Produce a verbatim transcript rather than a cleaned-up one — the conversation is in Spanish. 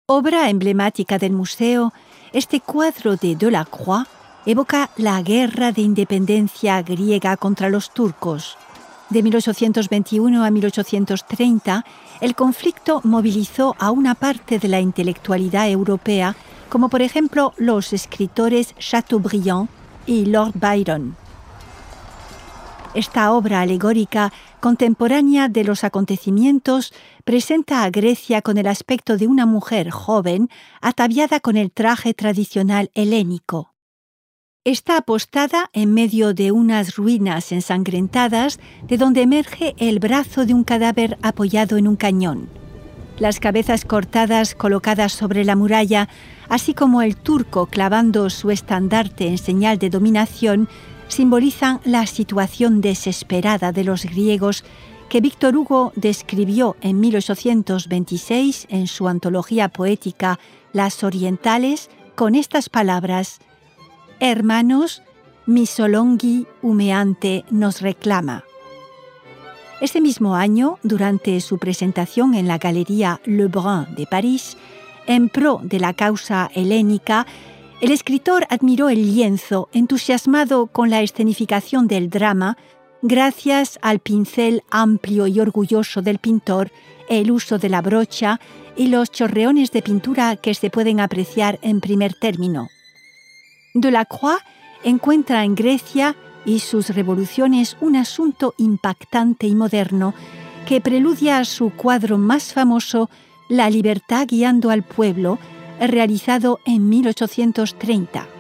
Obra emblemática del museo, este cuadro de Delacroix evoca la guerra de independencia griega contra los turcos. De mil ochocientos veintiuno a mil ochocientos treinta, el conflicto movilizó a una parte de la intelectualidad europea, como por ejemplo los escritores Chateaubriand y Lord Byron. Esta obra alegórica, contemporánea de los acontecimientos, presenta a Grecia con el aspecto de una mujer joven ataviada con el traje tradicional helénico. Está apostada en medio de unas ruinas ensangrentadas de donde emerge el brazo de un cadáver apoyado en un cañón. Las cabezas cortadas colocadas sobre la muralla, así como el turco clavando su estandarte en señal de dominación, simbolizan la situación desesperada de los griegos que Víctor Hugo describió en mil ochocientos veintiséis en su antología poética Las Orientales con estas palabras: «Hermanos, Missolonghi humeante nos reclama». Ese mismo año, durante su presentación en la Galería Lebrun de París, en pro de la causa helénica, el escritor admiró el lienzo, entusiasmado con la escenificación del drama, gracias al pincel amplio y orgulloso del pintor, el uso de la brocha y los chorreones de pintura que se pueden apreciar en primer término. Delacroix encuentra en Grecia y sus revoluciones un asunto impactante y moderno que preludia a su cuadro más famoso, La libertad guiando al pueblo, realizado en mil ochocientos treinta.